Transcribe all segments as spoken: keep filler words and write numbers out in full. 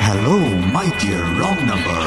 Hello, my dear wrong number.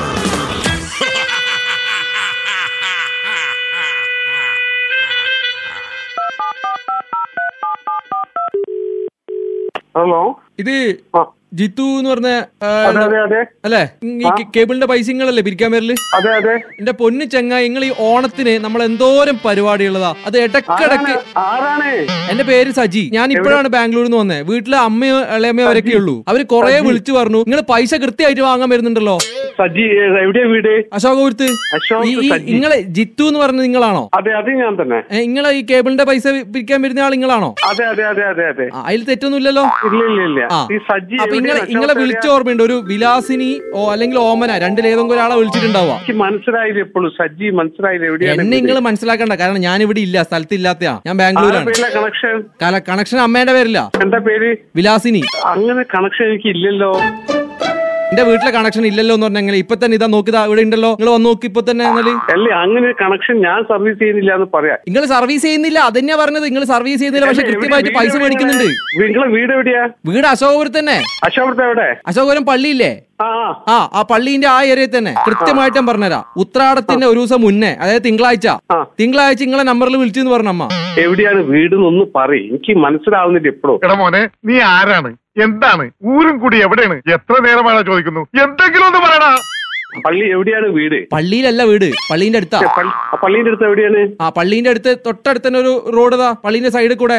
Hello, ഇത് ജിത്തു എന്ന് പറഞ്ഞ അല്ലേ? ഈ കേബിളിന്റെ പൈസ നിങ്ങളല്ലേ പിരിക്കാൻ വരല്? അതെ അതെ. എന്റെ പൊന്നു ചങ്ങായി, നിങ്ങൾ ഈ ഓണത്തിന് നമ്മൾ എന്തോരം പരിപാടിയുള്ളതാ. അത് ഇടക്കിടക്ക്. എന്റെ പേര് സജി. ഞാൻ ഇപ്പോഴാണ് ബാംഗ്ലൂരിൽ നിന്ന് വന്നേ. വീട്ടിലെ അമ്മയോ ഇളയമ്മയോ അവരൊക്കെ ഉള്ളൂ. അവര് കൊറേ വിളിച്ചു പറഞ്ഞു നിങ്ങൾ പൈസ കൃത്യമായിട്ട് വാങ്ങാൻ വരുന്നുണ്ടല്ലോ. സജി എവിടെയാ വീട്? അശോകപുരത്ത്. നിങ്ങളെ ജിത്തു എന്ന് പറഞ്ഞത് നിങ്ങളാണോ? അതെ, അത് ഞാൻ തന്നെ. നിങ്ങളെ ഈ കേബിളിന്റെ പൈസ പിരിക്കാൻ വരുന്ന ആൾ നിങ്ങളാണോ? അതെ അതെ അതെ അതെ അതെ. അതിൽ തെറ്റൊന്നുമില്ലല്ലോ. ഇല്ല ഇല്ല ഇല്ല. ഈ സജി നിങ്ങളെ വിളിച്ച ഓർമ്മയുണ്ട്? ഒരു വിലാസിനി ഓ അല്ലെങ്കിൽ ഓമന രണ്ടിലേതെങ്കിലും ഒരാളെ വിളിച്ചിട്ടുണ്ടാവുക. മനസ്സിലായില്ല എപ്പോഴും. സജി മനസ്സിലായില്ല എവിടെയാണ്? എന്നെ നിങ്ങൾ മനസ്സിലാക്കണ്ട, കാരണം ഞാൻ ഇവിടെ ഇല്ല, സ്ഥലത്തില്ലാത്തയാ. ഞാൻ ബാംഗ്ലൂരാണ്. കണക്ഷൻ കണക്ഷൻ അമ്മേന്റെ പേരില്ല. എന്താ പേര്? വിലാസിനി. അങ്ങനെ കണക്ഷൻ എനിക്ക് ഇല്ലല്ലോ. എന്റെ വീട്ടിലെ കണക്ഷൻ ഇല്ലല്ലോ എന്ന് പറഞ്ഞാൽ ഇപ്പൊ തന്നെ ഇതാ നോക്കിതാ ഇവിടെ ഉണ്ടല്ലോ. നിങ്ങൾ വന്ന് നോക്കി ഇപ്പൊ തന്നെ. അല്ലേ, അങ്ങനെ കണക്ഷൻ ഞാൻ സർവീസ് ചെയ്യുന്നില്ല എന്ന് പറയാം. നിങ്ങൾ സർവീസ് ചെയ്യുന്നില്ല അതന്നെയാ പറഞ്ഞത്. നിങ്ങൾ സർവീസ് ചെയ്യുന്നില്ല, പക്ഷെ കൃത്യമായിട്ട് പൈസ മേടിക്കുന്നുണ്ട്. നിങ്ങളെ വീട് എവിടെയാ? വീട് അശോകപുരത്ത് തന്നെ. അശോകപുരത്ത് എവിടെ? അശോകപുരം പള്ളിയില്ലേ? ആ ആ പള്ളീന്റെ ആ ഏരിയയിൽ തന്നെ. കൃത്യമായിട്ട് ഞാൻ പറഞ്ഞുതരാം. ഉത്രാടത്തിന്റെ ഒരു ദിവസം മുന്നേ, അതായത് തിങ്കളാഴ്ച തിങ്കളാഴ്ച നിങ്ങളെ നമ്പറിൽ വിളിച്ചെന്ന് പറഞ്ഞമ്മ. എവിടെയാണ് വീട് എന്നൊന്ന് പറയും, എനിക്ക് മനസ്സിലാവുന്നില്ല എപ്പോഴും. എടാ മോനെ, നീ ആരാണ്, എന്താണ്, ഊരും കൂടി എവിടെയാണ്, എത്ര നേരമാണ് ചോദിക്കുന്നു, എന്തെങ്കിലും ഒന്ന് പറയടാ. പള്ളി എവിടെയാണ് വീട്? പള്ളിയിലല്ല വീട്, പള്ളീന്റെ അടുത്താ. പള്ളീന്റെ അടുത്ത് എവിടെയാണ്? ആ പള്ളീന്റെ അടുത്ത് തൊട്ടടുത്ത് തന്നെ ഒരു റോഡ്. പള്ളീന്റെ സൈഡിൽ കൂടെ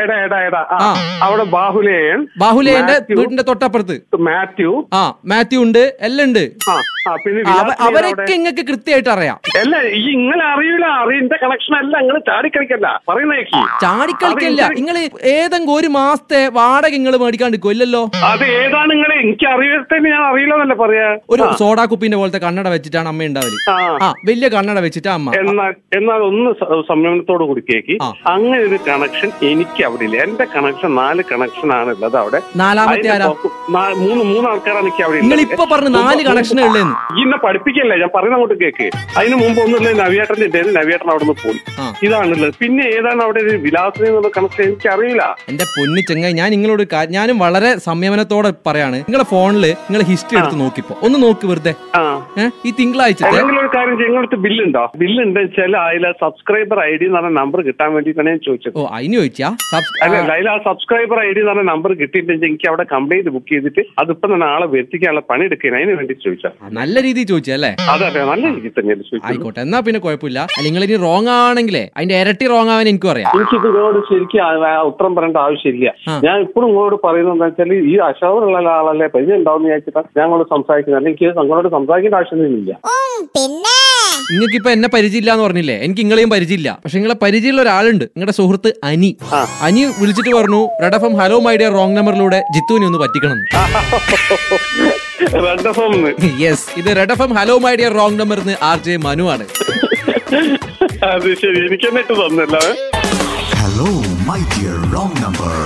അവിടെ ബാഹുലേയൻ. ബാഹുലേയന്റെ വീടിന്റെ തൊട്ടപ്പുറത്ത് മാത്യു. ആ മാത്യു ഉണ്ട്, എല്ലാം ഉണ്ട്. അവരൊക്കെ ഇങ്ങക്ക് കൃത്യമായിട്ട് അറിയാം. അല്ല, ഈ ഇങ്ങനെ അറിയില്ല. അറിയുന്ന കണക്ഷൻ അല്ല, നിങ്ങൾ ചാടിക്കളിക്കല്ല പറയുന്നേക്ക്. ചാടിക്കളിക്കല്ല. നിങ്ങൾ ഏതെങ്കിലും ഒരു മാസത്തെ വാടക നിങ്ങൾ മേടിക്കാണ്ടിരിക്കും ഇല്ലല്ലോ. അത് ഏതാണ് നിങ്ങൾ? എനിക്ക് അറിയത്തെ ഞാൻ അറിയില്ലെന്നല്ല പറയാ. ഒരു സോഡാ കുപ്പിന്റെ പോലത്തെ കണ്ണട വെച്ചിട്ടാണ് അമ്മ ഉണ്ടാവല്. ആ വലിയ കണ്ണട വെച്ചിട്ടാ അമ്മ. എന്നാൽ എന്നാൽ ഒന്ന് സംയമനത്തോട് കൂടി കേക്ക്. അങ്ങനെ ഒരു കണക്ഷൻ എനിക്ക് അവിടെ ഇല്ല. എന്റെ കണക്ഷൻ നാല് കണക്ഷൻ ആണുള്ളത് അവിടെ. നാലാമത്തെ ആരാ? മൂന്ന് മൂന്ന് ആൾക്കാരാണ് എനിക്ക് അവിടെ. നിങ്ങൾ ഇപ്പൊ പറഞ്ഞു നാല് കണക്ഷൻ ഉള്ളതെന്ന്. ഇന്നെ പഠിപ്പിക്കല്ലേ, ഞാൻ പറയുന്ന അങ്ങോട്ട് കേക്ക്. അതിന് മുമ്പ് ഒന്നുമില്ല, നവ്യേട്ടന്റെ ഉണ്ടായിരുന്നു. നവ്യേട്ടൻ അവിടെ നിന്ന് പോയി. ഇതാണുള്ളത്. പിന്നെ ഏതാണ് അവിടെ ഒരു വിലാസിനി എന്നുള്ള കണക്ഷൻ എനിക്ക് അറിയില്ല. എന്റെ പൊന്നു ചെങ്ങായി, ഞാൻ നിങ്ങളോട് ഞാനും വളരെ സംയമനത്തോടെ പറയാണ്. നിങ്ങളെ ഫോണില് നിങ്ങളെ ഹിസ്റ്ററി എടുത്ത് നോക്കിപ്പോ ഒന്ന് നോക്കി വെറുതെ. ഈ തിങ്കളാഴ്ച ഒരു കാര്യം, നിങ്ങളടുത്ത് ബില്ലുണ്ടോ? ബില്ലുണ്ടെന്ന് വെച്ചാൽ അതിൽ സബ്സ്ക്രൈബർ ഐ ഡി എന്ന് പറഞ്ഞ നമ്പർ കിട്ടാൻ വേണ്ടിയിട്ടാണ് ഞാൻ ചോദിച്ചത്. ഓ, അതിന് ചോദിച്ചാ? അല്ല, അതിൽ ആ സബ്സ്ക്രൈബർ ഐ ഡി എന്ന് പറഞ്ഞ നമ്പർ കിട്ടിയിട്ടുണ്ടെങ്കിൽ എനിക്ക് അവിടെ കംപ്ലൈന്റ് ബുക്ക് ചെയ്തിട്ട് അതിപ്പോ തന്നെ ആളെ വരുത്തിക്കാനുള്ള പണി എടുക്കാൻ അതിന് വേണ്ടി ചോദിച്ചാൽ. നല്ല രീതിയിൽ ചോദിച്ചല്ലേ? അതെ അതെ, നല്ല രീതിയിൽ തന്നെയാണ് ചോദിച്ചത്. ആയിക്കോട്ടെ, എന്നാ പിന്നെ കുഴപ്പമില്ല. നിങ്ങൾ ഇനി റോങ് ആണെങ്കിലേ അതിന്റെ ഇരട്ടി റോങ് ആവാൻ എനിക്കും അറിയാം. എനിക്ക് ഇതിനോട് ശരിക്കും ഉത്തരം പറയേണ്ട ആവശ്യമില്ല. ഞാൻ ഇപ്പോഴും നിങ്ങളോട് പറയുന്നത് എന്താ വെച്ചാൽ, ഈ അശോകനുള്ള ആളല്ലേ പരിചയം ഉണ്ടാവും വിചാരിച്ചിട്ടാ ഞങ്ങളോട് സംസാരിക്കുന്നത്. അല്ലെങ്കിൽ നിങ്ങളോട് സംസാരിക്കേണ്ട ആവശ്യമൊന്നുമില്ല. പിന്നെ നിങ്ങൾക്ക് ഇപ്പൊ എന്നെ പരിചയമില്ല എന്ന് പറഞ്ഞില്ലേ? എനിക്ക് നിങ്ങളെയും പരിചയമില്ല. പക്ഷെ നിങ്ങളെ പരിചയമുള്ള ഒരാളുണ്ട്, നിങ്ങളുടെ സുഹൃത്ത് അനി. അനി വിളിച്ചിട്ട് പറഞ്ഞു red F M hello my dear wrong നമ്പറിലൂടെ ജിത്തുവിനെ ഒന്ന് പറ്റിക്കണം. യെസ്, ഇത് red F M hello my dear wrong number R J Manu ആണ്. അത് ശരി, എനിക്ക് എന്നിട്ട് തന്നല്ലോ. Hello my dear wrong number.